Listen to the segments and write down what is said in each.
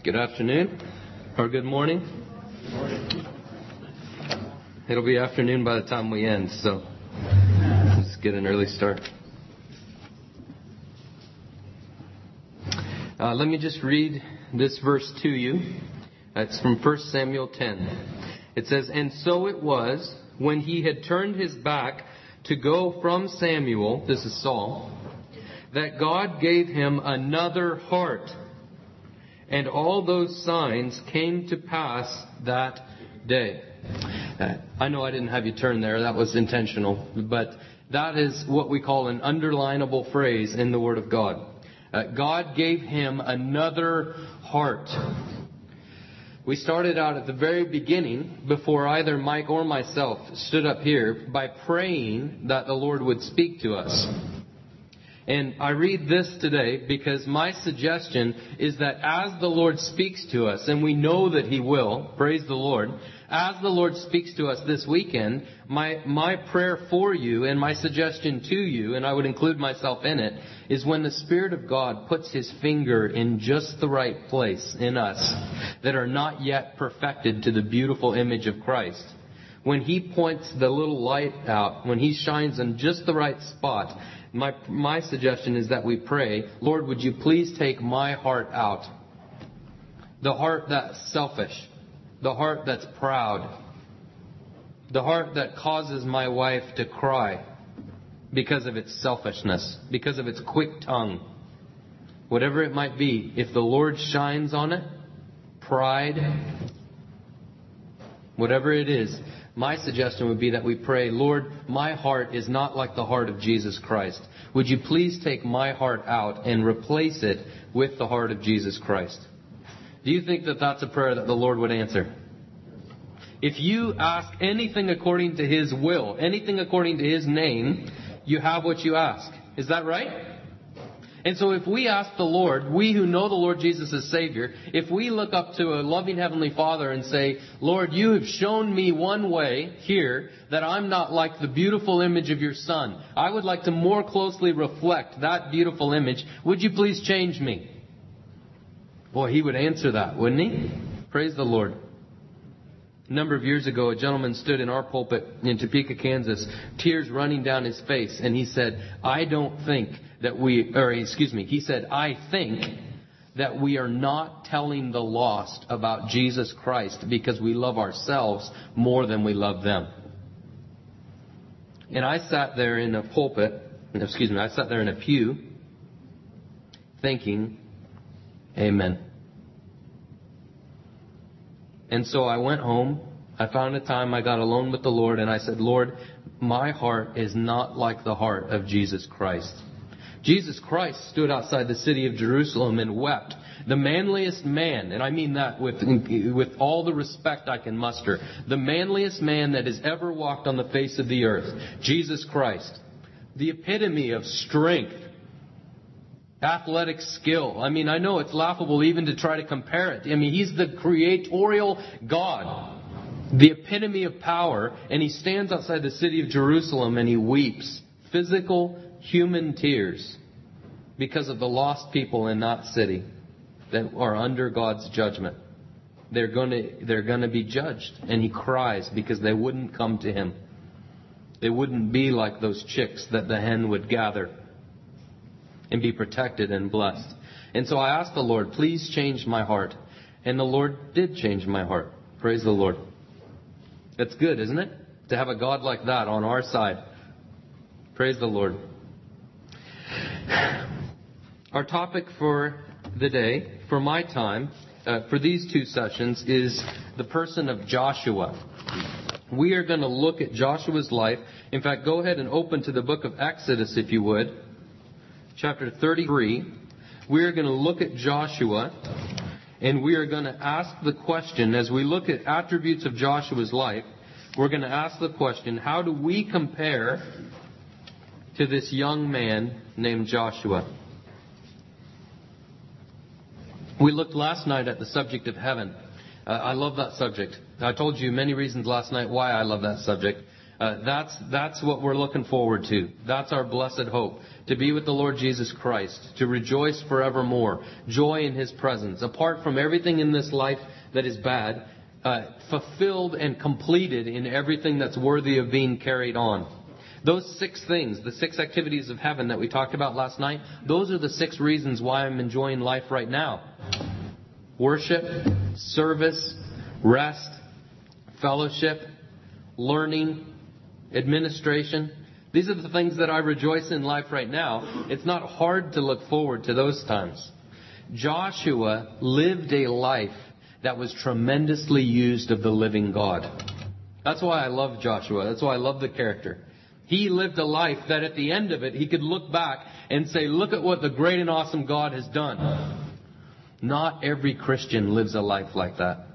Good afternoon, or good morning. It'll be afternoon by the time we end, so let's get an early start. Let me just read this verse to you. It's from 1 Samuel 10. It says, "And so it was, when he had turned his back to go from Samuel," this is Saul, "that God gave him another heart. And all those signs came to pass that day." I know I didn't have you turn there. That was intentional. But that is what we call an underlinable phrase in the Word of God. God gave him another heart. We started out at the very beginning, before either Mike or myself stood up here, by praying that the Lord would speak to us. And I read this today because my suggestion is that as the Lord speaks to us, and we know that He will, praise the Lord, as the Lord speaks to us this weekend, my prayer for you and my suggestion to you, and I would include myself in it, is when the Spirit of God puts His finger in just the right place in us that are not yet perfected to the beautiful image of Christ. When He points the little light out, when He shines in just the right spot, my suggestion is that we pray, "Lord, would you please take my heart out? The heart that's selfish. The heart that's proud. The heart that causes my wife to cry because of its selfishness, because of its quick tongue. Whatever it might be, if the Lord shines on it, pride, whatever it is, my suggestion would be that we pray, "Lord, my heart is not like the heart of Jesus Christ. Would you please take my heart out and replace it with the heart of Jesus Christ?" Do you think that that's a prayer that the Lord would answer? If you ask anything according to His will, anything according to His name, you have what you ask. Is that right? And so if we ask the Lord, we who know the Lord Jesus as Savior, if we look up to a loving Heavenly Father and say, "Lord, you have shown me one way here that I'm not like the beautiful image of your Son. I would like to more closely reflect that beautiful image. Would you please change me?" Boy, He would answer that, wouldn't He? Praise the Lord. A number of years ago, a gentleman stood in our pulpit in Topeka, Kansas, tears running down his face, and he said, I think that we are not telling the lost about Jesus Christ because we love ourselves more than we love them. And I sat there in a pew, thinking, amen. And so I went home, I found a time, I got alone with the Lord, and I said, "Lord, my heart is not like the heart of Jesus Christ." Jesus Christ stood outside the city of Jerusalem and wept. The manliest man, and I mean that with all the respect I can muster, the manliest man that has ever walked on the face of the earth, Jesus Christ. The epitome of strength, athletic skill. I mean, I know it's laughable even to try to compare it. I mean, He's the creatorial God, the epitome of power, and He stands outside the city of Jerusalem and He weeps physical, human tears because of the lost people in that city that are under God's judgment. They're going to be judged, and He cries because they wouldn't come to Him. They wouldn't be like those chicks that the hen would gather and be protected and blessed. And so I asked the Lord, "Please change my heart." And the Lord did change my heart. Praise the Lord. It's good, isn't it? To have a God like that on our side. Praise the Lord. Our topic for the day, for my time, for these two sessions, is the person of Joshua. We are going to look at Joshua's life. In fact, go ahead and open to the book of Exodus, if you would. Chapter 33. We are going to look at Joshua, and we are going to ask the question, as we look at attributes of Joshua's life, we're going to ask the question, how do we compare to this young man named Joshua? We looked last night at the subject of heaven. I love that subject. I told you many reasons last night why I love that subject. That's what we're looking forward to. That's our blessed hope. To be with the Lord Jesus Christ. To rejoice forevermore. Joy in His presence. Apart from everything in this life that is bad, fulfilled and completed in everything that's worthy of being carried on. Those 6 things, the 6 activities of heaven that we talked about last night, those are the 6 reasons why I'm enjoying life right now. Worship, service, rest, fellowship, learning, administration. These are the things that I rejoice in life right now. It's not hard to look forward to those times. Joshua lived a life that was tremendously used of the living God. That's why I love Joshua. That's why I love the character. He lived a life that at the end of it, he could look back and say, look at what the great and awesome God has done. Not every Christian lives a life like that.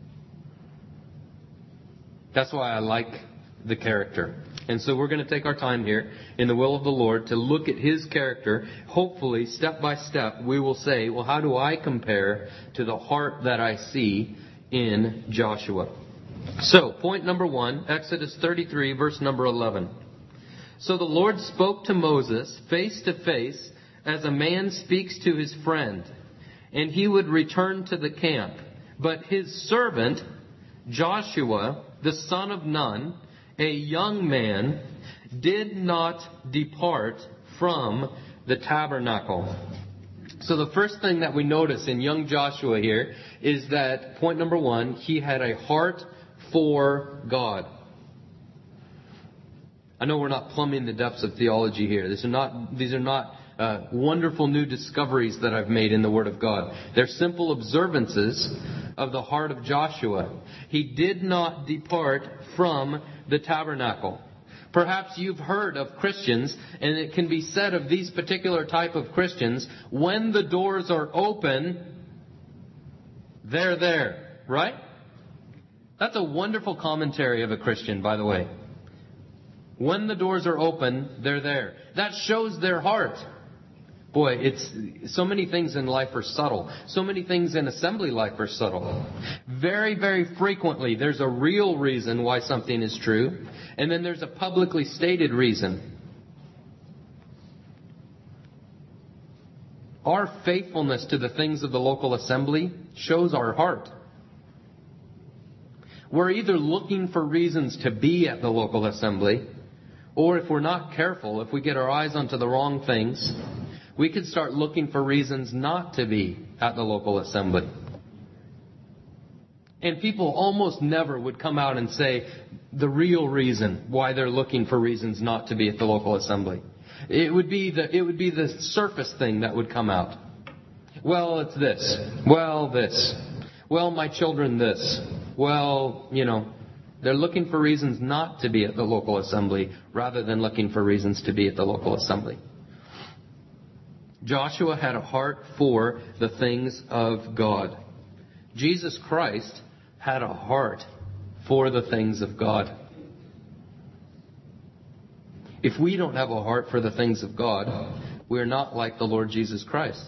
That's why I like the character. And so we're going to take our time here in the will of the Lord to look at His character. Hopefully, step by step, we will say, well, how do I compare to the heart that I see in Joshua? So, point number 1, Exodus 33, verse number 11. So the Lord spoke to Moses face to face as a man speaks to his friend, and he would return to the camp. But his servant, Joshua, the son of Nun, a young man, did not depart from the tabernacle. So the first thing that we notice in young Joshua here is that, point number 1, he had a heart for God. I know we're not plumbing the depths of theology here. These are not wonderful new discoveries that I've made in the Word of God. They're simple observances of the heart of Joshua. He did not depart from the tabernacle. Perhaps you've heard of Christians, and it can be said of these particular type of Christians, when the doors are open, they're there. Right? That's a wonderful commentary of a Christian, by the way. When the doors are open, they're there. That shows their heart. Boy, it's so many things in life are subtle. So many things in assembly life are subtle. Very, very frequently, there's a real reason why something is true, and then there's a publicly stated reason. Our faithfulness to the things of the local assembly shows our heart. We're either looking for reasons to be at the local assembly, or if we're not careful, if we get our eyes onto the wrong things, we could start looking for reasons not to be at the local assembly. And people almost never would come out and say the real reason why they're looking for reasons not to be at the local assembly. It would be the surface thing that would come out. Well, it's this. Well, this. Well, my children this. Well, they're looking for reasons not to be at the local assembly rather than looking for reasons to be at the local assembly. Joshua had a heart for the things of God. Jesus Christ had a heart for the things of God. If we don't have a heart for the things of God, we're not like the Lord Jesus Christ.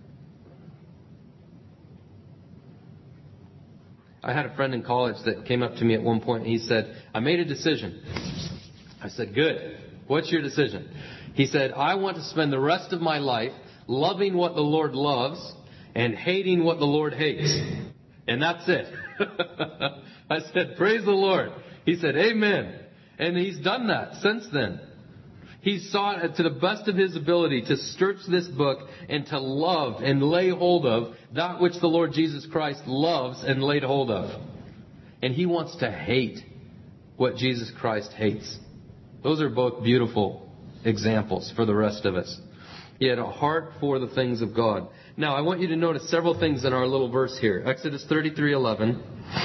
I had a friend in college that came up to me at one point and he said, I made a decision. I said, good. What's your decision? He said, I want to spend the rest of my life loving what the Lord loves and hating what the Lord hates. And that's it. I said, praise the Lord. He said, amen. And he's done that since then. He sought to the best of his ability to search this book and to love and lay hold of that which the Lord Jesus Christ loves and laid hold of. And he wants to hate what Jesus Christ hates. Those are both beautiful examples for the rest of us. He had a heart for the things of God. Now, I want you to notice several things in our little verse here. Exodus 33:11.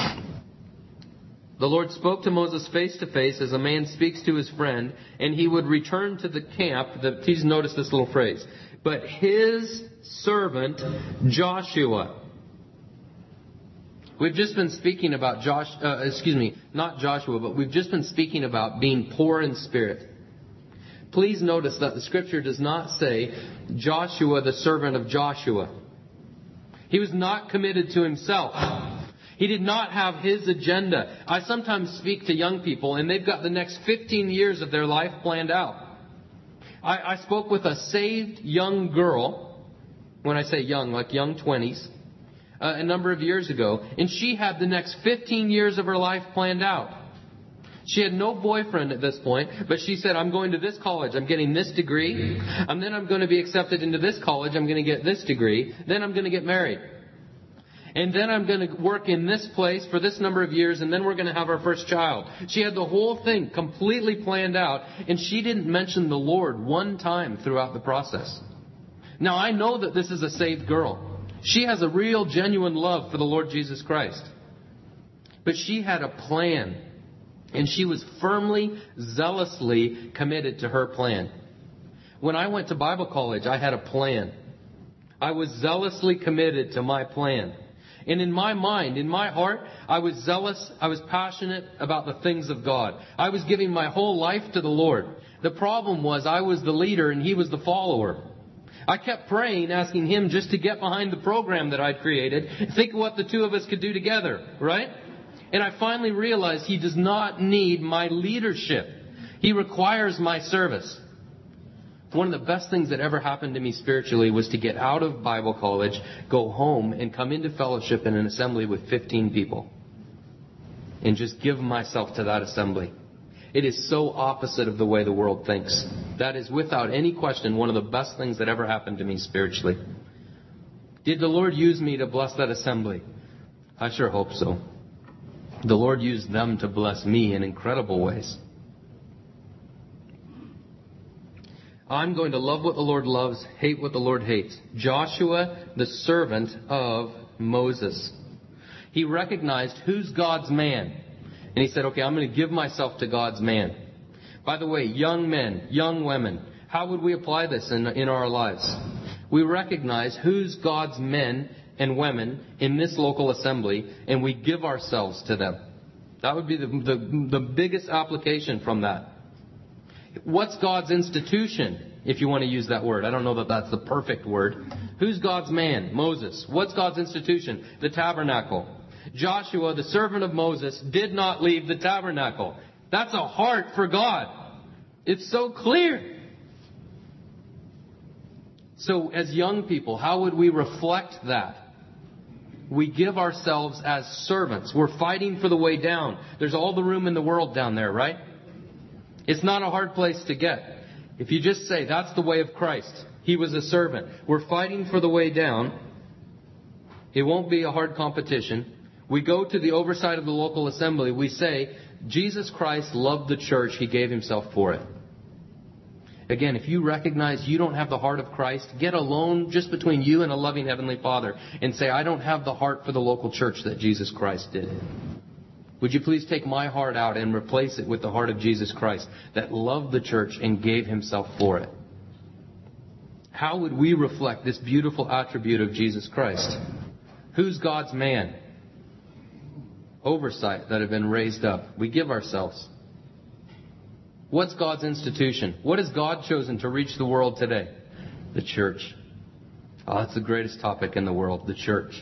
The Lord spoke to Moses face to face as a man speaks to his friend, and he would return to the camp. Please notice this little phrase. But his servant Joshua. We've just been speaking about not Joshua, but we've just been speaking about being poor in spirit. Please notice that the scripture does not say Joshua, the servant of Joshua. He was not committed to himself. He did not have his agenda. I sometimes speak to young people and they've got the next 15 years of their life planned out. I spoke with a saved young girl, when I say young, like young 20s, a number of years ago, and she had the next 15 years of her life planned out. She had no boyfriend at this point, but she said, I'm going to this college, I'm getting this degree, and then I'm going to be accepted into this college, I'm going to get this degree, then I'm going to get married. And then I'm going to work in this place for this number of years, and then we're going to have our first child. She had the whole thing completely planned out, and she didn't mention the Lord one time throughout the process. Now, I know that this is a saved girl. She has a real, genuine love for the Lord Jesus Christ. But she had a plan, and she was firmly, zealously committed to her plan. When I went to Bible college, I had a plan. I was zealously committed to my plan. And in my mind, in my heart, I was zealous, I was passionate about the things of God. I was giving my whole life to the Lord. The problem was I was the leader and he was the follower. I kept praying, asking him just to get behind the program that I'd created. Think of what the two of us could do together, right? And I finally realized he does not need my leadership. He requires my service. One of the best things that ever happened to me spiritually was to get out of Bible college, go home, and come into fellowship in an assembly with 15 people. And just give myself to that assembly. It is so opposite of the way the world thinks. That is, without any question, one of the best things that ever happened to me spiritually. Did the Lord use me to bless that assembly? I sure hope so. The Lord used them to bless me in incredible ways. I'm going to love what the Lord loves, hate what the Lord hates. Joshua, the servant of Moses. He recognized who's God's man. And he said, okay, I'm going to give myself to God's man. By the way, young men, young women, how would we apply this in our lives? We recognize who's God's men and women in this local assembly, and we give ourselves to them. That would be the biggest application from that. What's God's institution, if you want to use that word? I don't know that that's the perfect word. Who's God's man? Moses. What's God's institution? The tabernacle. Joshua, the servant of Moses, did not leave the tabernacle. That's a heart for God. It's so clear. So as young people, how would we reflect that? We give ourselves as servants. We're fighting for the way down. There's all the room in the world down there, right? It's not a hard place to get. If you just say, that's the way of Christ. He was a servant. We're fighting for the way down. It won't be a hard competition. We go to the oversight of the local assembly. We say, Jesus Christ loved the church. He gave himself for it. Again, if you recognize you don't have the heart of Christ, get alone just between you and a loving Heavenly Father and say, I don't have the heart for the local church that Jesus Christ did. Would you please take my heart out and replace it with the heart of Jesus Christ that loved the church and gave himself for it? How would we reflect this beautiful attribute of Jesus Christ? Who's God's man? Oversight that have been raised up. We give ourselves. What's God's institution? What has God chosen to reach the world today? The church. Oh, that's the greatest topic in the world, the church.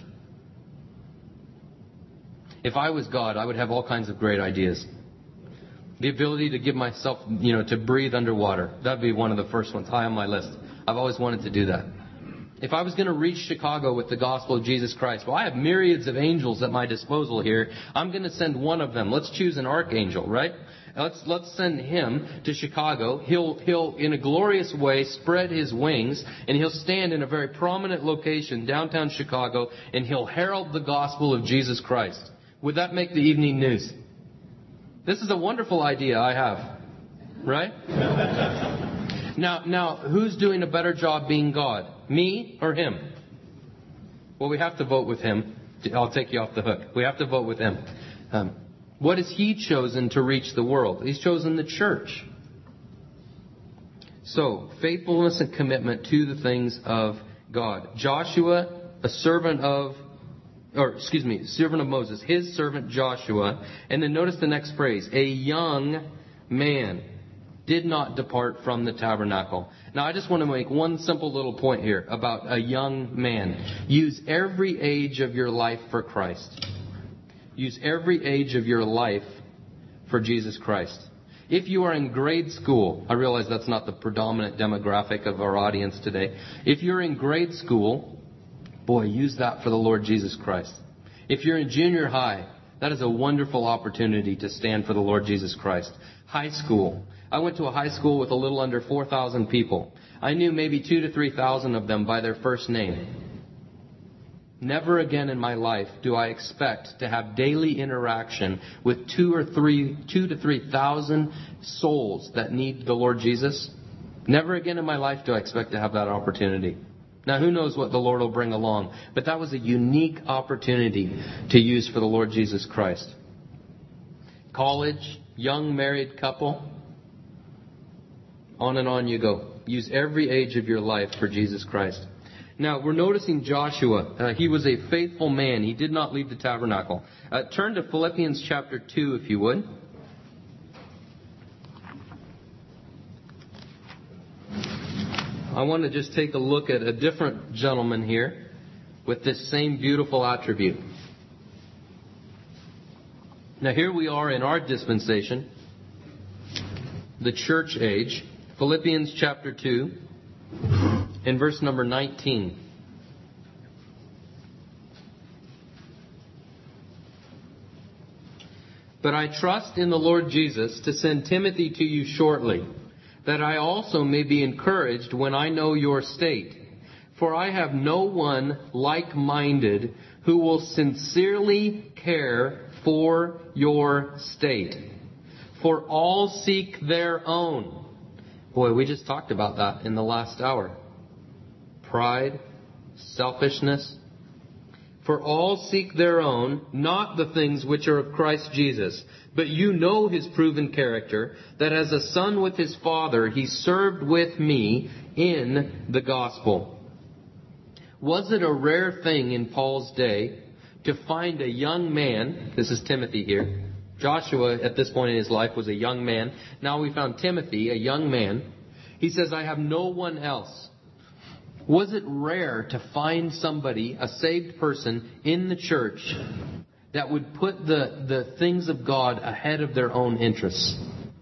If I was God, I would have all kinds of great ideas. The ability to give myself, to breathe underwater. That'd be one of the first ones high on my list. I've always wanted to do that. If I was going to reach Chicago with the gospel of Jesus Christ, well, I have myriads of angels at my disposal here. I'm going to send one of them. Let's choose an archangel, right? Let's send him to Chicago. He'll in a glorious way spread his wings, and he'll stand in a very prominent location, downtown Chicago, and he'll herald the gospel of Jesus Christ. Would that make the evening news? This is a wonderful idea I have, right? Now, who's doing a better job being God? Me or him? Well, we have to vote with him. I'll take you off the hook. We have to vote with him. What has he chosen to reach the world? He's chosen the church. So, faithfulness and commitment to the things of God. Joshua, servant of Moses, his servant Joshua. And then notice the next phrase. A young man did not depart from the tabernacle. Now, I just want to make one simple little point here about a young man. Use every age of your life for Christ. use every age of your life for Jesus Christ. If you are in grade school, I realize that's not the predominant demographic of our audience today. If you're in grade school, boy, use that for the Lord Jesus Christ. If you're in junior high, that is a wonderful opportunity to stand for the Lord Jesus Christ. High school. I went to a high school with a little under 4,000 people. I knew maybe 2,000 to 3,000 of them by their first name. Never again in my life do I expect to have daily interaction with 2,000 to 3,000 souls that need the Lord Jesus. Never again in my life do I expect to have that opportunity. Now, who knows what the Lord will bring along, but that was a unique opportunity to use for the Lord Jesus Christ. College, young married couple, on and on you go. Use every age of your life for Jesus Christ. Now, we're noticing Joshua. He was a faithful man. He did not leave the tabernacle. Turn to Philippians chapter 2, if you would. I want to just take a look at a different gentleman here with this same beautiful attribute. Now, here we are in our dispensation, the church age. Philippians chapter 2. In verse number 19. But I trust in the Lord Jesus to send Timothy to you shortly, that I also may be encouraged when I know your state. For I have no one like-minded who will sincerely care for your state. For all seek their own. Boy, we just talked about that in the last hour. Pride, selfishness. For all seek their own, not the things which are of Christ Jesus. But you know his proven character, that as a son with his father, he served with me in the gospel. Was it a rare thing in Paul's day to find a young man, this is Timothy here, Joshua at this point in his life was a young man. Now we found Timothy, a young man. He says, I have no one else. Was it rare to find somebody, a saved person in the church that would put the things of God ahead of their own interests?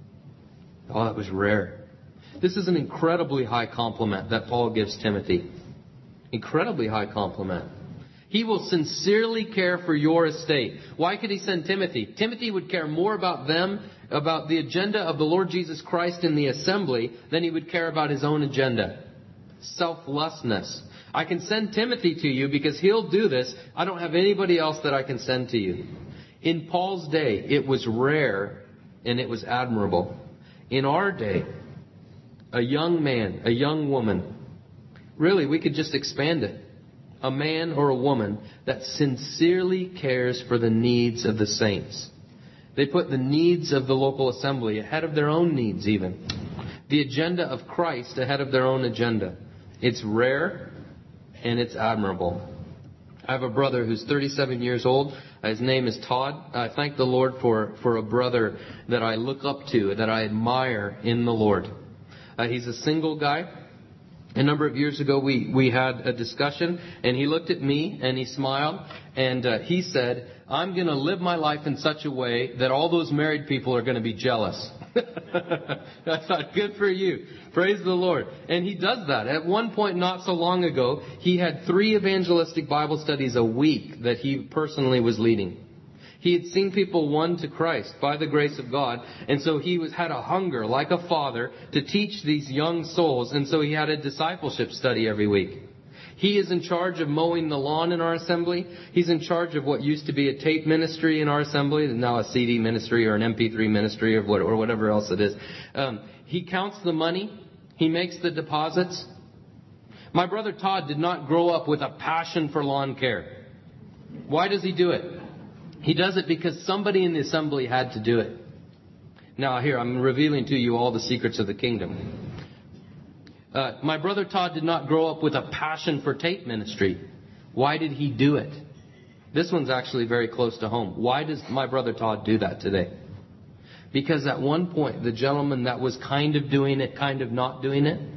Oh, that was rare. This is an incredibly high compliment that Paul gives Timothy. Incredibly high compliment. He will sincerely care for your estate. Why could he send Timothy? Timothy would care more about them, about the agenda of the Lord Jesus Christ in the assembly, than he would care about his own agenda. Selflessness. I can send Timothy to you because he'll do this. I don't have anybody else that I can send to you. In Paul's day, it was rare and it was admirable. In our day, a young man, a young woman, really we could just expand it. A man or a woman that sincerely cares for the needs of the saints. They put the needs of the local assembly ahead of their own needs even. The agenda of Christ ahead of their own agenda. It's rare and it's admirable. I have a brother who's 37 years old. His name is Todd. I thank the Lord for a brother that I look up to, that I admire in the Lord. He's a single guy. A number of years ago, we had a discussion, and he looked at me, and he smiled, and he said, I'm going to live my life in such a way that all those married people are going to be jealous. I thought, good for you. Praise the Lord. And he does that. At one point not so long ago, he had 3 evangelistic Bible studies a week that he personally was leading. He had seen people won to Christ by the grace of God, and so he had a hunger, like a father, to teach these young souls, and so he had a discipleship study every week. He is in charge of mowing the lawn in our assembly. He's in charge of what used to be a tape ministry in our assembly, and now a CD ministry or an MP3 ministry or whatever else it is. He counts the money. He makes the deposits. My brother Todd did not grow up with a passion for lawn care. Why does he do it? He does it because somebody in the assembly had to do it. Now here, I'm revealing to you all the secrets of the kingdom. My brother Todd did not grow up with a passion for tape ministry. Why did he do it? This one's actually very close to home. Why does my brother Todd do that today? Because at one point, the gentleman that was kind of doing it, kind of not doing it,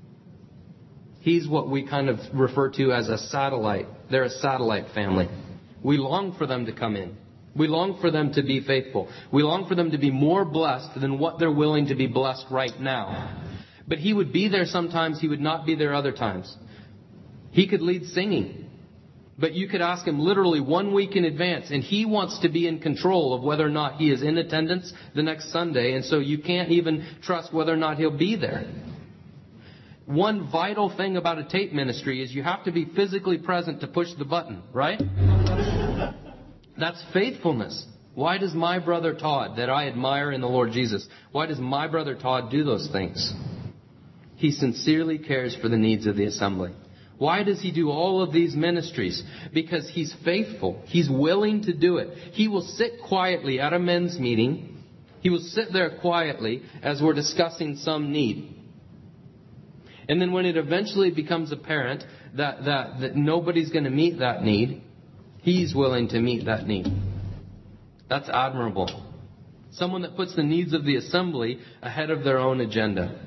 he's what we kind of refer to as a satellite. They're a satellite family. We long for them to come in. We long for them to be faithful. We long for them to be more blessed than what they're willing to be blessed right now. But He would be there sometimes. He would not be there other times. He could lead singing. But you could ask Him literally 1 week in advance. And He wants to be in control of whether or not He is in attendance the next Sunday. And so you can't even trust whether or not He'll be there. One vital thing about a tape ministry is you have to be physically present to push the button, right? That's faithfulness. Why does my brother Todd, that I admire in the Lord Jesus, why does my brother Todd do those things? He sincerely cares for the needs of the assembly. Why does he do all of these ministries? Because he's faithful. He's willing to do it. He will sit quietly at a men's meeting. He will sit there quietly as we're discussing some need. And then when it eventually becomes apparent that nobody's going to meet that need, he's willing to meet that need. That's admirable. Someone that puts the needs of the assembly ahead of their own agenda.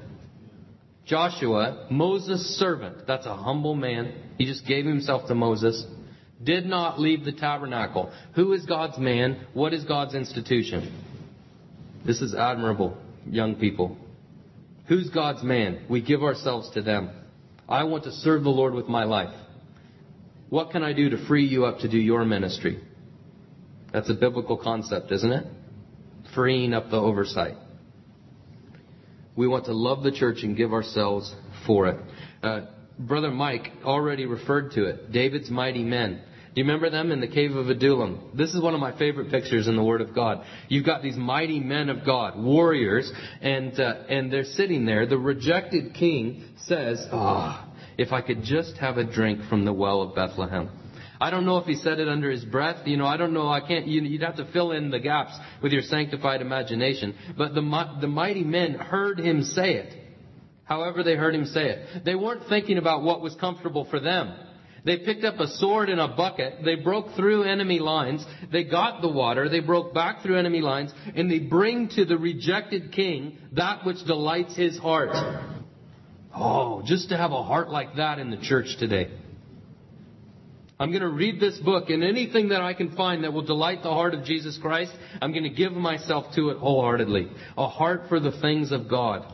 Joshua, Moses' servant, that's a humble man. He just gave himself to Moses. Did not leave the tabernacle. Who is God's man? What is God's institution? This is admirable, young people. Who's God's man? We give ourselves to them. I want to serve the Lord with my life. What can I do to free you up to do your ministry? That's a biblical concept, isn't it? Freeing up the oversight. We want to love the church and give ourselves for it. Brother Mike already referred to it. David's mighty men. Do you remember them in the cave of Adullam? This is one of my favorite pictures in the Word of God. You've got these mighty men of God, warriors, and they're sitting there. The rejected king says, if I could just have a drink from the well of Bethlehem. I don't know if he said it under his breath. I don't know. You'd have to fill in the gaps with your sanctified imagination. But the mighty men heard him say it. However they heard him say it. They weren't thinking about what was comfortable for them. They picked up a sword and a bucket. They broke through enemy lines. They got the water. They broke back through enemy lines. And they bring to the rejected king that which delights his heart. Oh, just to have a heart like that in the church today. I'm going to read this book, and anything that I can find that will delight the heart of Jesus Christ, I'm going to give myself to it wholeheartedly. A heart for the things of God.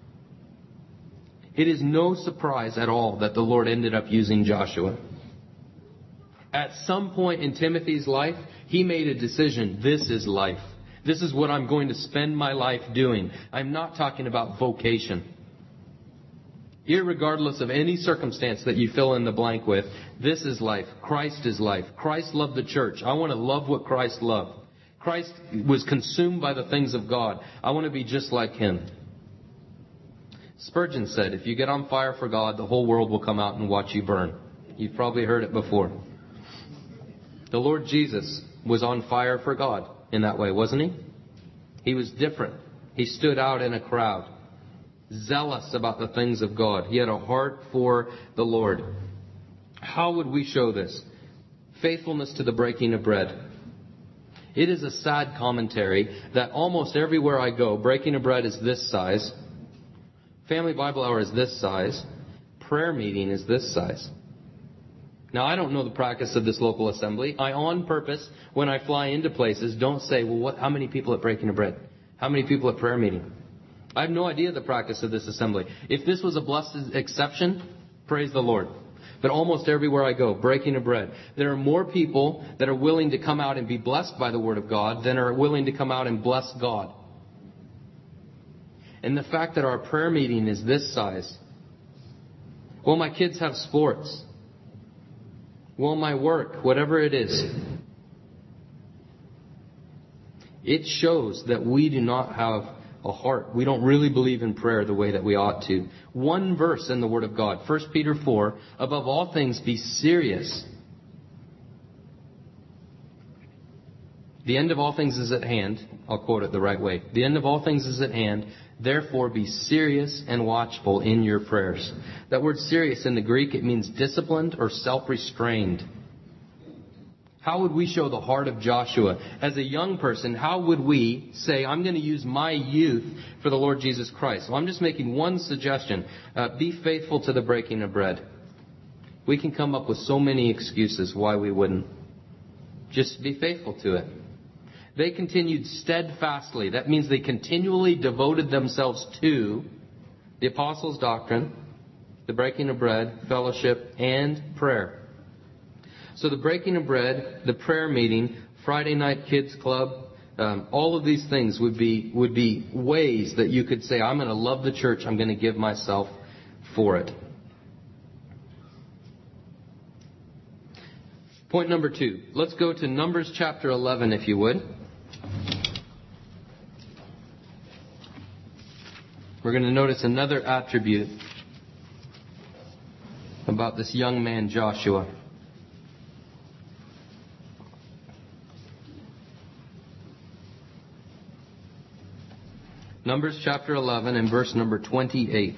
It is no surprise at all that the Lord ended up using Joshua. At some point in Timothy's life, he made a decision. This is life. This is what I'm going to spend my life doing. I'm not talking about vocation. Irregardless of any circumstance that you fill in the blank with, this is life. Christ is life. Christ loved the church. I want to love what Christ loved. Christ was consumed by the things of God. I want to be just like Him. Spurgeon said, if you get on fire for God, the whole world will come out and watch you burn. You've probably heard it before. The Lord Jesus was on fire for God in that way, wasn't He? He was different. He stood out in a crowd. Zealous about the things of God. He had a heart for the Lord. How would we show this? Faithfulness to the breaking of bread. It is a sad commentary that almost everywhere I go, breaking of bread is this size. Family Bible hour is this size. Prayer meeting is this size. Now, I don't know the practice of this local assembly. I, on purpose, when I fly into places, don't say, how many people at breaking of bread? How many people at prayer meeting? I have no idea the practice of this assembly. If this was a blessed exception, praise the Lord. But almost everywhere I go, breaking of bread, there are more people that are willing to come out and be blessed by the Word of God than are willing to come out and bless God. And the fact that our prayer meeting is this size. Well, my kids have sports. Well, my work, whatever it is. It shows that we do not have a heart. We don't really believe in prayer the way that we ought to. One verse in the Word of God, 1 Peter 4, above all things be serious. The end of all things is at hand. I'll quote it the right way. The end of all things is at hand. Therefore be serious and watchful in your prayers. That word serious in the Greek, it means disciplined or self-restrained. How would we show the heart of Joshua? As a young person, how would we say, I'm going to use my youth for the Lord Jesus Christ? Well, I'm just making one suggestion. Be faithful to the breaking of bread. We We can come up with so many excuses why we wouldn't. Just be faithful to it. They continued steadfastly. That means they continually devoted themselves to the apostles' doctrine, the breaking of bread, fellowship, and prayer. So the breaking of bread, the prayer meeting, Friday night kids club, all of these things would be ways that you could say, I'm going to love the church. I'm going to give myself for it. Point number 2. Let's go to Numbers chapter 11, if you would. We're going to notice another attribute about this young man, Joshua. Numbers chapter 11 and verse number 28.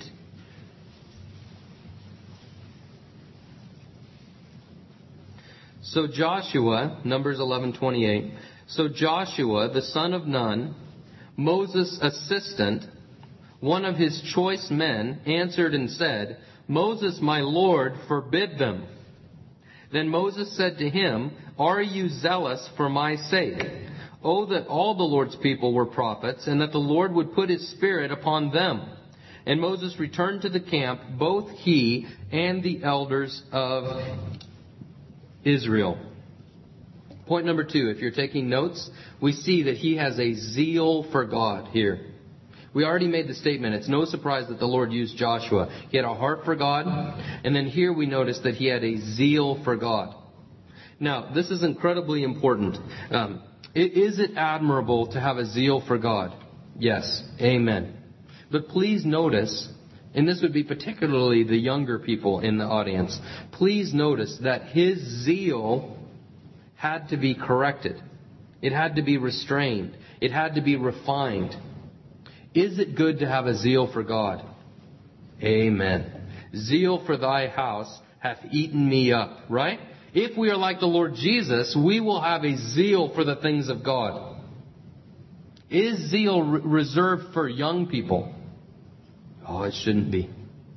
So Joshua, Numbers 11:28. So Joshua, the son of Nun, Moses' assistant, one of his choice men, answered and said, Moses, my Lord, forbid them. Then Moses said to him, Are you zealous for my sake? Oh, that all the Lord's people were prophets, and that the Lord would put His Spirit upon them. And Moses returned to the camp, both he and the elders of Israel. Point number 2, if you're taking notes, we see that he has a zeal for God here. We already made the statement. It's no surprise that the Lord used Joshua. He had a heart for God, and then here we notice that he had a zeal for God. Now, this is incredibly important. Is it admirable to have a zeal for God? Yes. Amen. But please notice, and this would be particularly the younger people in the audience, please notice that his zeal had to be corrected. It had to be restrained. It had to be refined. Is it good to have a zeal for God? Amen. Zeal for thy house hath eaten me up, right? If we are like the Lord Jesus, we will have a zeal for the things of God. Is zeal reserved for young people? Oh, it shouldn't be.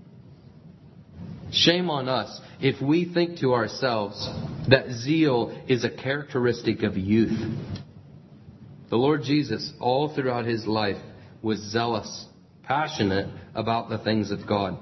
Shame on us if we think to ourselves that zeal is a characteristic of youth. The Lord Jesus, all throughout His life, was zealous, passionate about the things of God.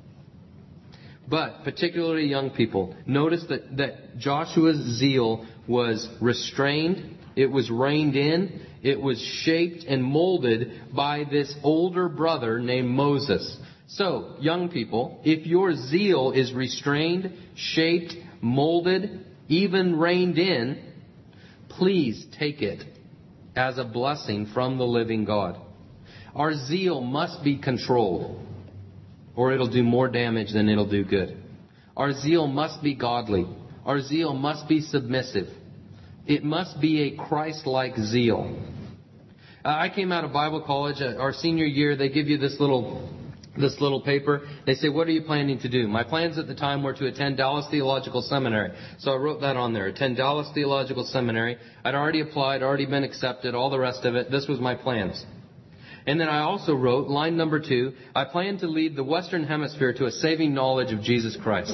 But particularly young people, notice that Joshua's zeal was restrained, it was reined in, it was shaped and molded by this older brother named Moses. So, young people, if your zeal is restrained, shaped, molded, even reined in, please take it as a blessing from the living God. Our zeal must be controlled, or it'll do more damage than it'll do good. Our zeal must be godly. Our zeal must be submissive. It must be a Christ-like zeal. I came out of Bible college. Our senior year, they give you this little paper. They say, what are you planning to do? My plans at the time were to attend Dallas Theological Seminary. So I wrote that on there. Attend Dallas Theological Seminary. I'd already applied, already been accepted, all the rest of it. This was my plans. And then I also wrote, line number 2, I plan to lead the Western Hemisphere to a saving knowledge of Jesus Christ.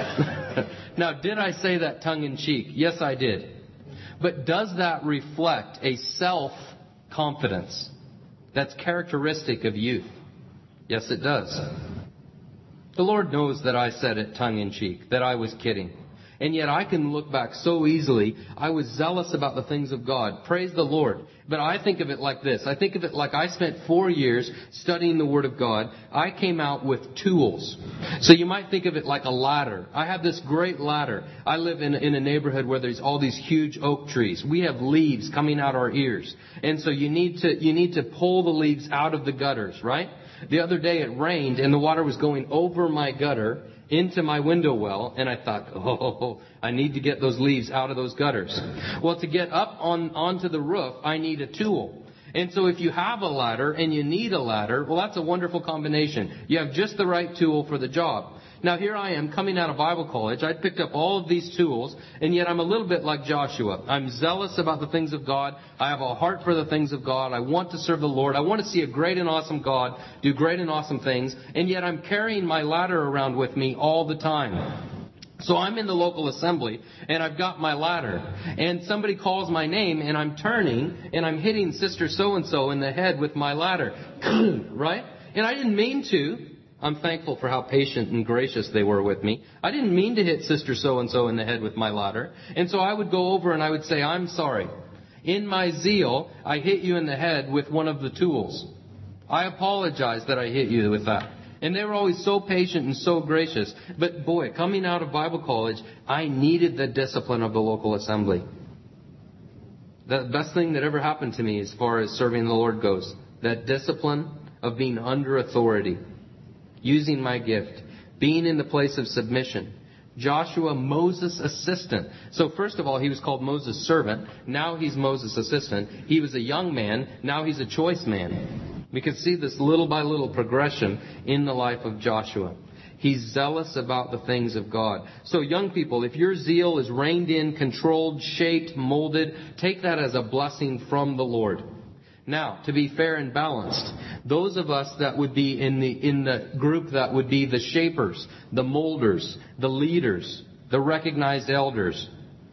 Now, did I say that tongue-in-cheek? Yes, I did. But does that reflect a self-confidence that's characteristic of youth? Yes, it does. The Lord knows that I said it tongue-in-cheek, that I was kidding. And yet I can look back so easily. I was zealous about the things of God. Praise the Lord. But I think of it like this. I think of it like I spent 4 years studying the Word of God. I came out with tools. So you might think of it like a ladder. I have this great ladder. I live in a neighborhood where there's all these huge oak trees. We have leaves coming out our ears. And so you need to pull the leaves out of the gutters, right? The other day it rained and the water was going over my gutter into my window well, and I thought, I need to get those leaves out of those gutters. Well, to get up onto the roof, I need a tool. And so if you have a ladder and you need a ladder, well, that's a wonderful combination. You have just the right tool for the job. Now, here I am coming out of Bible college. I'd picked up all of these tools, and yet I'm a little bit like Joshua. I'm zealous about the things of God. I have a heart for the things of God. I want to serve the Lord. I want to see a great and awesome God do great and awesome things, and yet I'm carrying my ladder around with me all the time. So I'm in the local assembly, and I've got my ladder, and somebody calls my name, and I'm turning, and I'm hitting Sister so-and-so in the head with my ladder. Right? And I didn't mean to. I'm thankful for how patient and gracious they were with me. I didn't mean to hit Sister so-and-so in the head with my ladder. And so I would go over and I would say, I'm sorry. In my zeal, I hit you in the head with one of the tools. I apologize that I hit you with that. And they were always so patient and so gracious. But boy, coming out of Bible college, I needed the discipline of the local assembly. The best thing that ever happened to me as far as serving the Lord goes. That discipline of being under authority. Using my gift. Being in the place of submission. Joshua, Moses' assistant. So first of all, he was called Moses' servant. Now he's Moses' assistant. He was a young man. Now he's a choice man. We can see this little by little progression in the life of Joshua. He's zealous about the things of God. So young people, if your zeal is reined in, controlled, shaped, molded, take that as a blessing from the Lord. Now, to be fair and balanced, those of us that would be in the group that would be the shapers, the molders, the leaders, the recognized elders,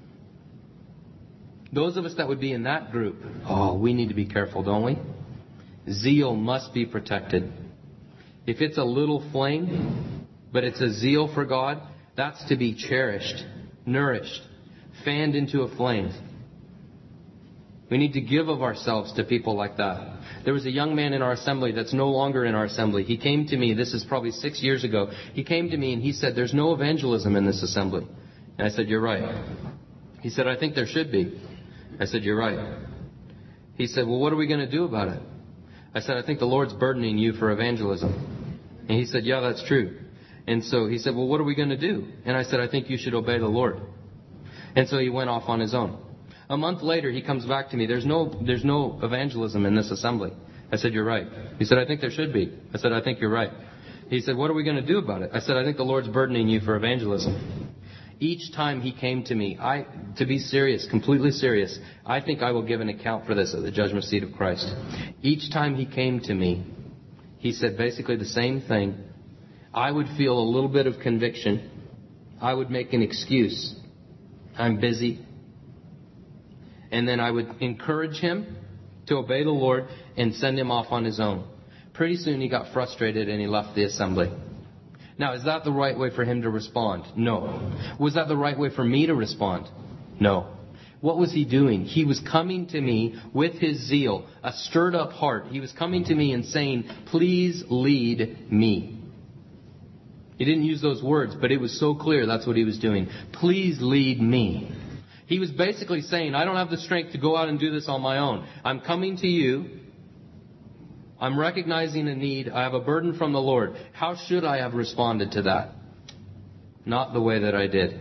those of us that would be in that group, we need to be careful, don't we? Zeal must be protected. If it's a little flame, but it's a zeal for God, that's to be cherished, nourished, fanned into a flame. We need to give of ourselves to people like that. There was a young man in our assembly that's no longer in our assembly. He came to me, this is probably 6 years ago. He came to me and he said, there's no evangelism in this assembly. And I said, you're right. He said, I think there should be. I said, you're right. He said, well, what are we going to do about it? I said, I think the Lord's burdening you for evangelism. And he said, yeah, that's true. And so he said, well, what are we going to do? And I said, I think you should obey the Lord. And so he went off on his own. A month later, he comes back to me. There's no evangelism in this assembly. I said, you're right. He said, I think there should be. I said, I think you're right. He said, what are we going to do about it? I said, I think the Lord's burdening you for evangelism. Each time he came to me, to be serious, completely serious, I think I will give an account for this at the judgment seat of Christ. Each time he came to me, he said basically the same thing. I would feel a little bit of conviction. I would make an excuse. I'm busy. And then I would encourage him to obey the Lord and send him off on his own. Pretty soon he got frustrated and he left the assembly. Now, is that the right way for him to respond? No. Was that the right way for me to respond? No. What was he doing? He was coming to me with his zeal, a stirred up heart. He was coming to me and saying, please lead me. He didn't use those words, but it was so clear that's what he was doing. Please lead me. He was basically saying, I don't have the strength to go out and do this on my own. I'm coming to you. I'm recognizing a need. I have a burden from the Lord. How should I have responded to that? Not the way that I did.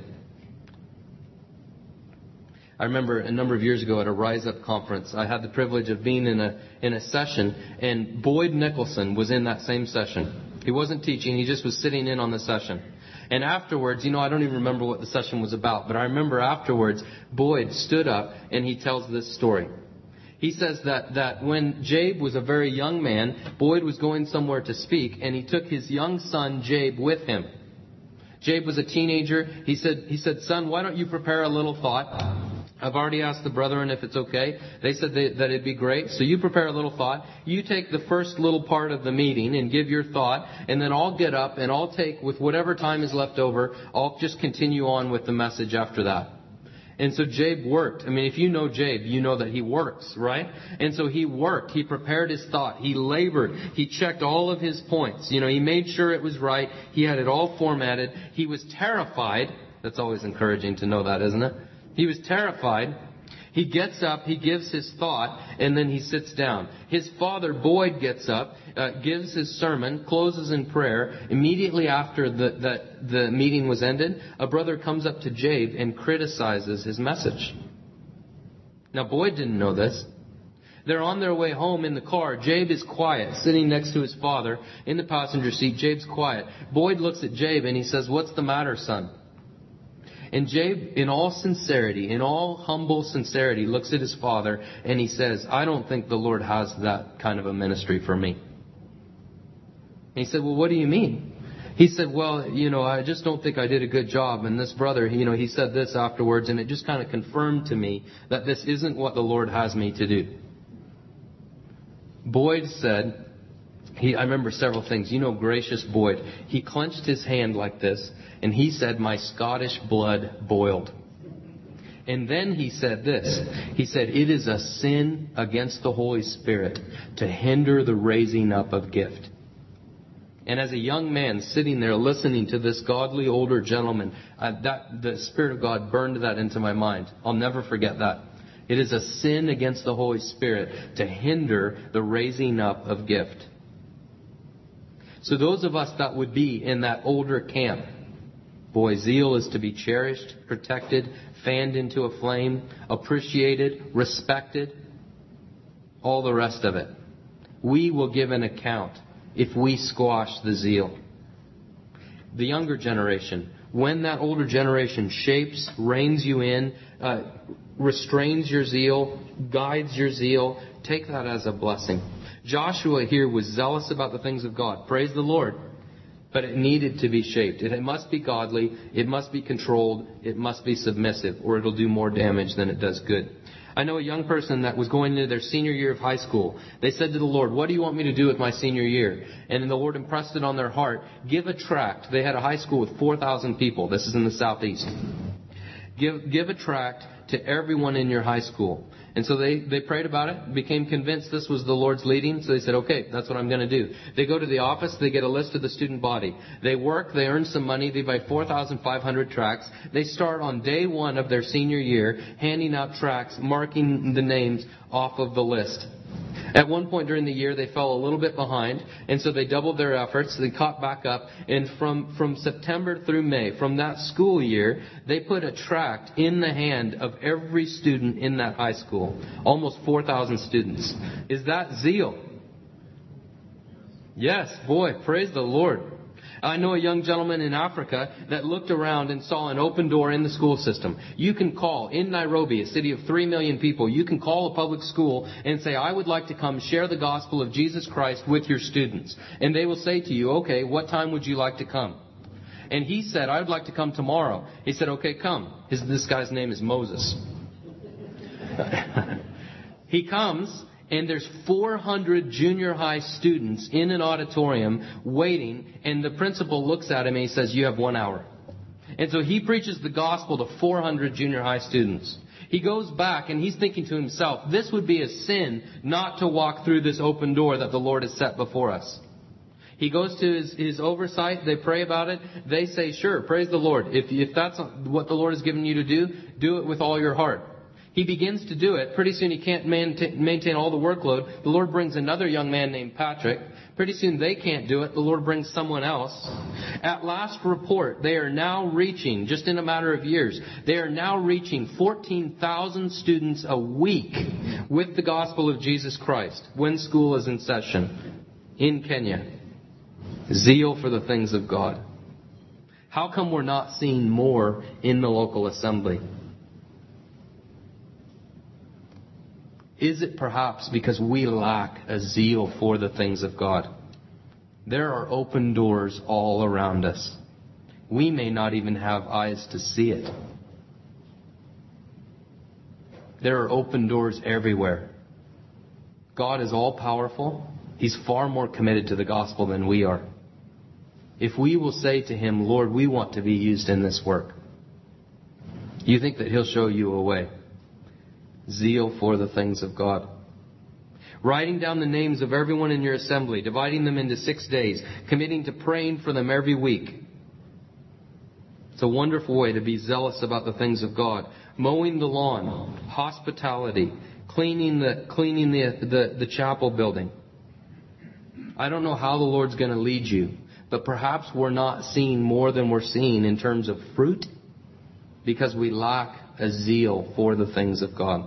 I remember a number of years ago at a Rise Up conference, I had the privilege of being in a session, and Boyd Nicholson was in that same session. He wasn't teaching, he just was sitting in on the session. And afterwards, I don't even remember what the session was about, but I remember afterwards, Boyd stood up and he tells this story. He says that when Jabe was a very young man, Boyd was going somewhere to speak, and he took his young son, Jabe, with him. Jabe was a teenager. He said, son, why don't you prepare a little thought? I've already asked the brethren if it's okay. They said that it'd be great. So you prepare a little thought. You take the first little part of the meeting and give your thought, and then I'll get up and I'll take, with whatever time is left over, I'll just continue on with the message after that. And so Jabe worked. I mean, if you know Jabe, you know that he works, right? And so he worked. He prepared his thought. He labored. He checked all of his points. He made sure it was right. He had it all formatted. He was terrified. That's always encouraging to know that, isn't it? He was terrified. He gets up, he gives his thought, and then he sits down. His father, Boyd, gets up, gives his sermon, closes in prayer. Immediately after the meeting was ended, a brother comes up to Jabe and criticizes his message. Now, Boyd didn't know this. They're on their way home in the car. Jabe is quiet, sitting next to his father in the passenger seat. Jabe's quiet. Boyd looks at Jabe and he says, "What's the matter, son?" And Jabe, in all sincerity, in all humble sincerity, looks at his father and he says, "I don't think the Lord has that kind of a ministry for me." And he said, "Well, what do you mean?" he said, well, I just don't think I did a good job. And this brother, he said this afterwards, and it just kind of confirmed to me that this isn't what the Lord has me to do. Boyd said, I remember several things. Gracious Boyd. He clenched his hand like this, and he said, my Scottish blood boiled. And then he said this. He said, it is a sin against the Holy Spirit to hinder the raising up of gift. And as a young man sitting there listening to this godly older gentleman, the Spirit of God burned that into my mind. I'll never forget that. It is a sin against the Holy Spirit to hinder the raising up of gift. So those of us that would be in that older camp, boy, zeal is to be cherished, protected, fanned into a flame, appreciated, respected, all the rest of it. We will give an account if we squash the zeal. The younger generation, when that older generation shapes, reins you in, restrains your zeal, guides your zeal, take that as a blessing. Joshua here was zealous about the things of God. Praise the Lord. But it needed to be shaped. It must be godly. It must be controlled. It must be submissive, or it'll do more damage than it does good. I know a young person that was going into their senior year of high school. They said to the Lord, what do you want me to do with my senior year? And the Lord impressed it on their heart. Give a tract. They had a high school with 4,000 people. This is in the southeast. Give a tract to everyone in your high school. And so they prayed about it, became convinced this was the Lord's leading. So they said, okay, that's what I'm going to do. They go to the office, they get a list of the student body. They work, they earn some money, they buy 4,500 tracts. They start on day one of their senior year, handing out tracts, marking the names off of the list. At one point during the year, they fell a little bit behind, and so they doubled their efforts. They caught back up, and from September through May, from that school year, they put a tract in the hand of every student in that high school. Almost 4,000 students. Is that zeal? Yes, boy, praise the Lord. I know a young gentleman in Africa that looked around and saw an open door in the school system. You can call in Nairobi, a city of 3 million people. You can call a public school and say, I would like to come share the gospel of Jesus Christ with your students. And they will say to you, okay, what time would you like to come? And he said, I would like to come tomorrow. He said, okay, come. This guy's name is Moses. He comes. And there's 400 junior high students in an auditorium waiting, and the principal looks at him and he says, you have 1 hour. And so he preaches the gospel to 400 junior high students. He goes back and he's thinking to himself, this would be a sin not to walk through this open door that the Lord has set before us. He goes to his oversight, they pray about it, they say, sure, praise the Lord. If that's what the Lord has given you to do it with all your heart. He begins to do it. Pretty soon he can't maintain all the workload. The Lord brings another young man named Patrick. Pretty soon they can't do it. The Lord brings someone else. At last report, they are now reaching, just in a matter of years, they are now reaching 14,000 students a week with the gospel of Jesus Christ when school is in session in Kenya. Zeal for the things of God. How come we're not seeing more in the local assembly? Is it perhaps because we lack a zeal for the things of God? There are open doors all around us. We may not even have eyes to see it. There are open doors everywhere. God is all powerful. He's far more committed to the gospel than we are. If we will say to Him, Lord, we want to be used in this work, you think that He'll show you a way. Zeal for the things of God. Writing down the names of everyone in your assembly, dividing them into 6 days, committing to praying for them every week. It's a wonderful way to be zealous about the things of God. Mowing the lawn, hospitality, cleaning the chapel building. I don't know how the Lord's going to lead you, but perhaps we're not seeing more than we're seeing in terms of fruit because we lack a zeal for the things of God.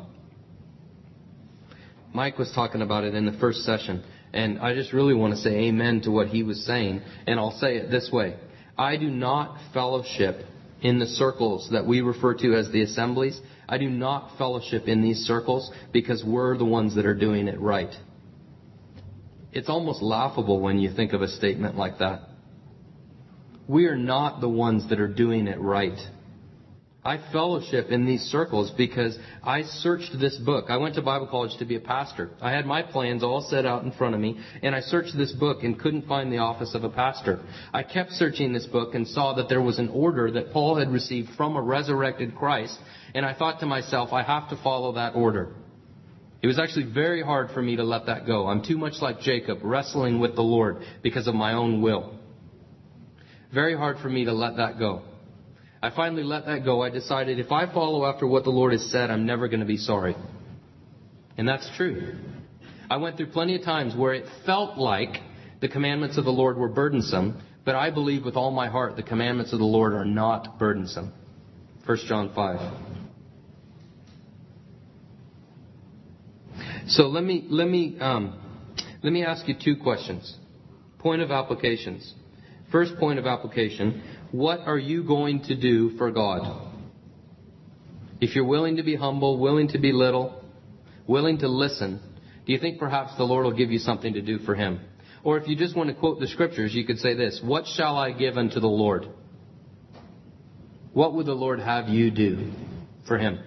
Mike was talking about it in the first session, and I just really want to say amen to what he was saying, and I'll say it this way. I do not fellowship in the circles that we refer to as the assemblies. I do not fellowship in these circles because we're the ones that are doing it right. It's almost laughable when you think of a statement like that. We are not the ones that are doing it right. I fellowship in these circles because I searched this book. I went to Bible college to be a pastor. I had my plans all set out in front of me, and I searched this book and couldn't find the office of a pastor. I kept searching this book and saw that there was an order that Paul had received from a resurrected Christ, and I thought to myself, I have to follow that order. It was actually very hard for me to let that go. I'm too much like Jacob, wrestling with the Lord because of my own will. Very hard for me to let that go. I finally let that go. I decided if I follow after what the Lord has said, I'm never going to be sorry. And that's true. I went through plenty of times where it felt like the commandments of the Lord were burdensome, but I believe with all my heart the commandments of the Lord are not burdensome. 1 John 5. So let me ask you two questions. Point of applications. First point of application. What are you going to do for God? If you're willing to be humble, willing to be little, willing to listen, do you think perhaps the Lord will give you something to do for Him? Or if you just want to quote the Scriptures, you could say this: what shall I give unto the Lord? What would the Lord have you do for Him?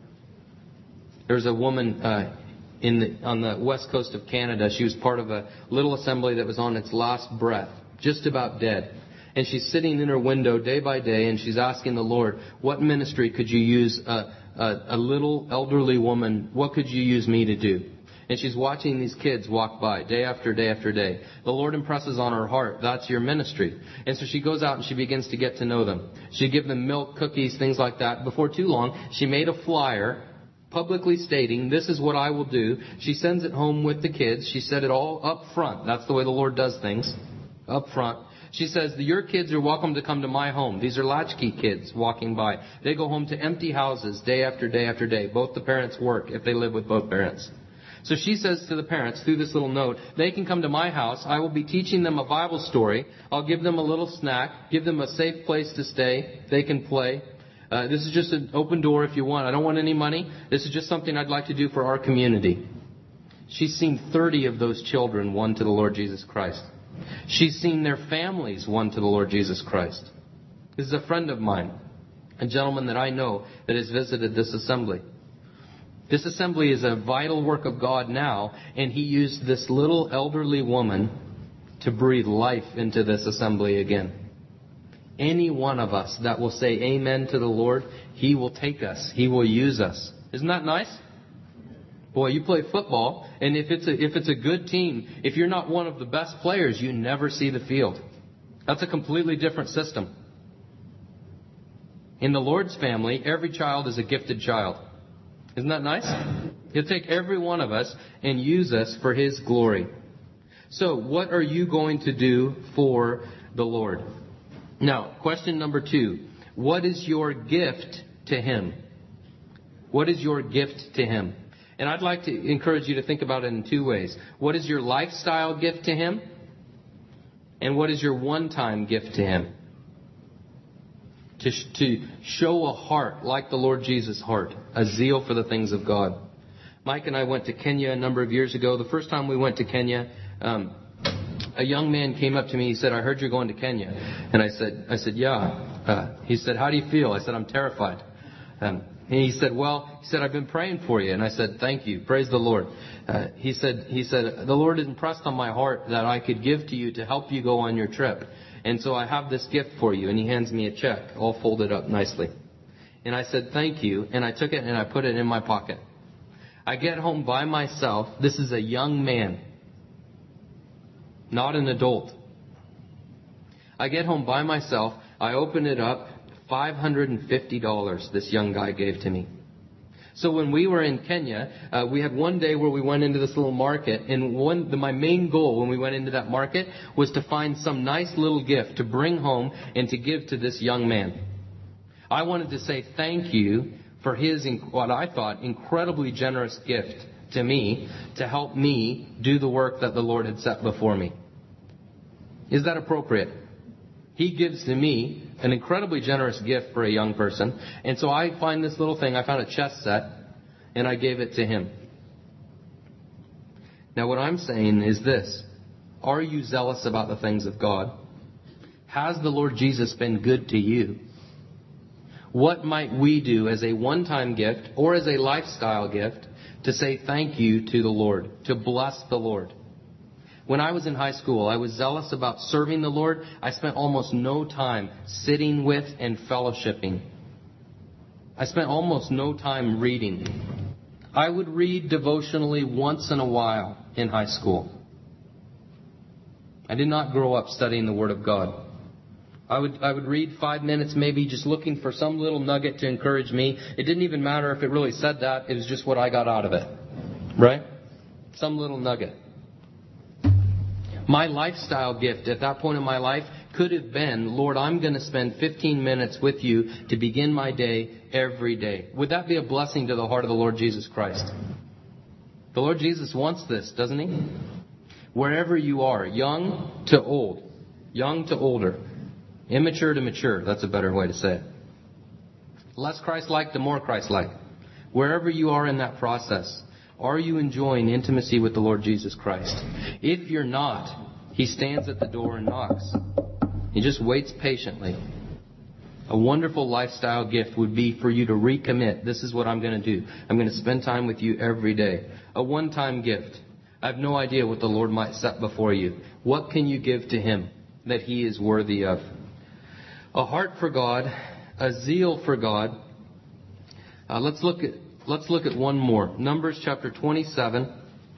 There's a woman on the west coast of Canada. She was part of a little assembly that was on its last breath, just about dead. And she's sitting in her window day by day, and she's asking the Lord, what ministry could you use a little elderly woman, what could you use me to do? And she's watching these kids walk by day after day after day. The Lord impresses on her heart, that's your ministry. And so she goes out and she begins to get to know them. She'd give them milk, cookies, things like that. Before too long, she made a flyer publicly stating, this is what I will do. She sends it home with the kids. She said it all up front. That's the way the Lord does things, up front. She says, your kids are welcome to come to my home. These are latchkey kids walking by. They go home to empty houses day after day after day. Both the parents work if they live with both parents. So she says to the parents through this little note, they can come to my house. I will be teaching them a Bible story. I'll give them a little snack, give them a safe place to stay. They can play. This is just an open door if you want. I don't want any money. This is just something I'd like to do for our community. She's seen 30 of those children won to the Lord Jesus Christ. She's seen their families won to the Lord Jesus Christ. This is a friend of mine, a gentleman that I know that has visited this assembly. This assembly is a vital work of God now, and He used this little elderly woman to breathe life into this assembly again. Any one of us that will say amen to the Lord, He will take us. He will use us. Isn't that nice? Boy, you play football, and if it's a good team, if you're not one of the best players, you never see the field. That's a completely different system. In the Lord's family, every child is a gifted child. Isn't that nice? He'll take every one of us and use us for His glory. So, what are you going to do for the Lord? Now, question number 2. What is your gift to Him? What is your gift to Him? And I'd like to encourage you to think about it in 2 ways. What is your lifestyle gift to Him? And what is your one-time gift to Him? To show a heart like the Lord Jesus' heart, a zeal for the things of God. Mike and I went to Kenya a number of years ago. The first time we went to Kenya, a young man came up to me. He said, I heard you're going to Kenya. And I said, yeah. He said, how do you feel? I said, I'm terrified. And he said, I've been praying for you. And I said, thank you. Praise the Lord. He said, the Lord impressed on my heart that I could give to you to help you go on your trip. And so I have this gift for you. And he hands me a check, all folded up nicely. And I said, thank you. And I took it and I put it in my pocket. I get home by myself. This is a young man, not an adult. I get home by myself. I open it up. $550 this young guy gave to me. So when we were in Kenya, we had one day where we went into this little market, and my main goal when we went into that market was to find some nice little gift to bring home and to give to this young man. I wanted to say thank you for his, what I thought, incredibly generous gift to me to help me do the work that the Lord had set before me. Is that appropriate? He gives to me an incredibly generous gift for a young person. And so I find this little thing. I found a chess set, and I gave it to him. Now what I'm saying is this. Are you zealous about the things of God? Has the Lord Jesus been good to you? What might we do as a one-time gift or as a lifestyle gift to say thank you to the Lord, to bless the Lord? When I was in high school, I was zealous about serving the Lord. I spent almost no time sitting with and fellowshipping. I spent almost no time reading. I would read devotionally once in a while in high school. I did not grow up studying the Word of God. I would read 5 minutes maybe, just looking for some little nugget to encourage me. It didn't even matter if it really said that. It was just what I got out of it. Right? Some little nugget. My lifestyle gift at that point in my life could have been, Lord, I'm going to spend 15 minutes with you to begin my day every day. Would that be a blessing to the heart of the Lord Jesus Christ? The Lord Jesus wants this, doesn't He? Wherever you are, young to old, young to older, immature to mature. That's a better way to say it. Less Christ-like to more Christ-like. Wherever you are in that process, are you enjoying intimacy with the Lord Jesus Christ? If you're not, He stands at the door and knocks. He just waits patiently. A wonderful lifestyle gift would be for you to recommit. This is what I'm going to do. I'm going to spend time with you every day. A one-time gift. I have no idea what the Lord might set before you. What can you give to Him that He is worthy of? A heart for God, a zeal for God. Let's look at one more. Numbers chapter 27.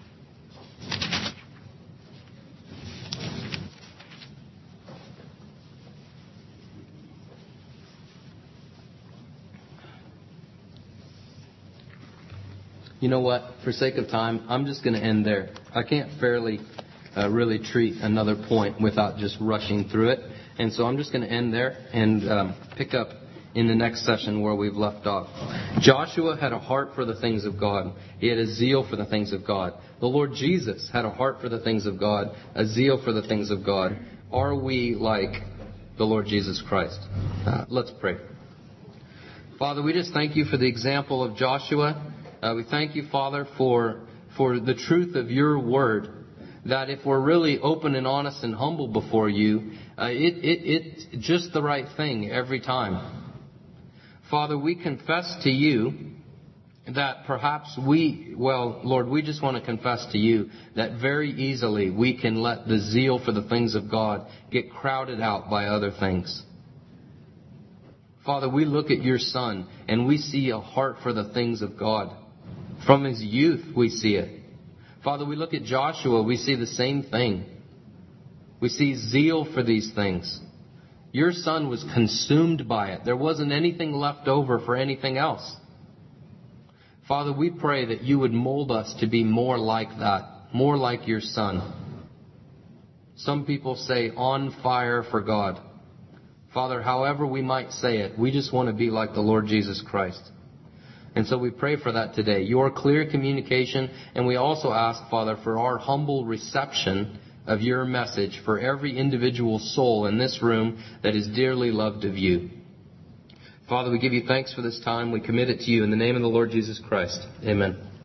You know what? For sake of time, I'm just going to end there. I can't fairly really treat another point without just rushing through it. And so I'm just going to end there and pick up in the next session where we've left off. Joshua had a heart for the things of God. He had a zeal for the things of God. The Lord Jesus had a heart for the things of God, a zeal for the things of God. Are we like the Lord Jesus Christ? Let's pray. Father, we just thank you for the example of Joshua. We thank you, Father, for the truth of your word. That if we're really open and honest and humble before you, it's just the right thing every time. Father, we confess to you that perhaps Lord, we just want to confess to you that very easily we can let the zeal for the things of God get crowded out by other things. Father, we look at your Son and we see a heart for the things of God. From his youth we see it. Father, we look at Joshua, we see the same thing. We see zeal for these things. Your Son was consumed by it. There wasn't anything left over for anything else. Father, we pray that you would mold us to be more like that, more like your Son. Some people say on fire for God. Father, however we might say it, we just want to be like the Lord Jesus Christ. And so we pray for that today, your clear communication, and we also ask, Father, for our humble reception of your message for every individual soul in this room that is dearly loved of you. Father, we give you thanks for this time. We commit it to you in the name of the Lord Jesus Christ. Amen.